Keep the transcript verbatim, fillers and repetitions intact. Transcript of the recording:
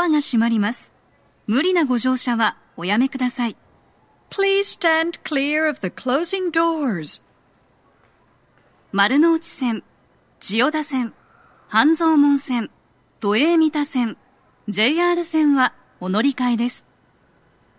ドアが閉まります。無理なご乗車はおやめください。 Please stand clear of the closing doors. 丸ノ内線、千代田線、半蔵門線、都営三田線、ジェイアール 線はお乗り換えです。